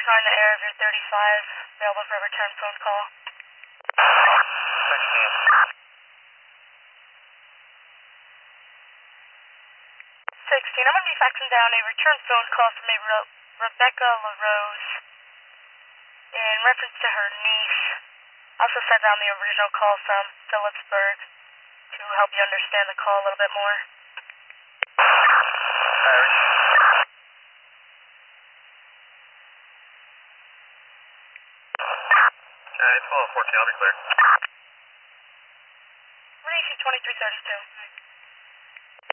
69 the air of your 35, available for a return phone call. 16, I'm going to be faxing down a return phone call from a Rebecca LaRose in reference to her niece. Also sent down the original call from Phillipsburg to help you understand the call a little bit more. It's 14, I'll be clear. Release 2332.